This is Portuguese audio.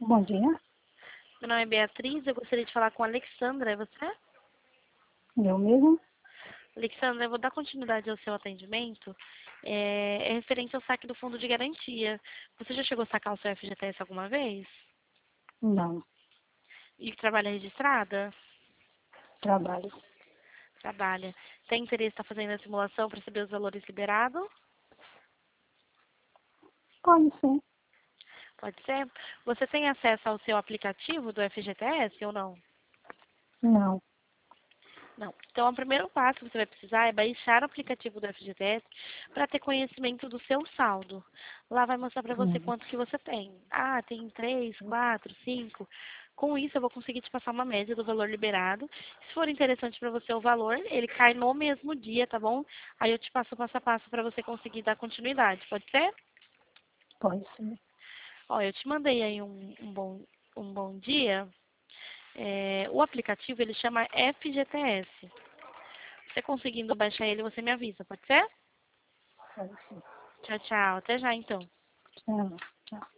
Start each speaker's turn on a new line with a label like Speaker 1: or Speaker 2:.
Speaker 1: Bom dia,
Speaker 2: Meu nome é Beatriz, eu gostaria de falar com a Alexandra, é você?
Speaker 1: eu mesmo?
Speaker 2: Alexandra, eu vou dar continuidade ao seu atendimento. É referente ao saque do fundo de garantia. Você já chegou a sacar o seu FGTS alguma vez?
Speaker 1: Não,
Speaker 2: E trabalha registrada?
Speaker 1: trabalho.
Speaker 2: Trabalha. Tem interesse em estar fazendo a simulação para saber os valores liberados?
Speaker 1: Pode ser.
Speaker 2: Pode ser? Você tem acesso ao seu aplicativo do FGTS ou não?
Speaker 1: Não.
Speaker 2: Não. Então, o primeiro passo que você vai precisar é baixar o aplicativo do FGTS para ter conhecimento do seu saldo. Lá vai mostrar para você
Speaker 1: Hum.
Speaker 2: quanto que você tem. Ah, tem 3, 4, 5. Com isso, eu vou conseguir te passar uma média do valor liberado. Se for interessante para você o valor, ele cai no mesmo dia, tá bom? Aí eu te passo o passo a passo para você conseguir dar continuidade. Pode ser?
Speaker 1: Pode ser.
Speaker 2: Ó, eu te mandei aí um bom dia. O aplicativo, ele chama FGTS. Você conseguindo baixar ele, você me avisa, pode ser?
Speaker 1: Pode ser.
Speaker 2: Tchau, tchau. Até já, então.
Speaker 1: Tchau. Tchau.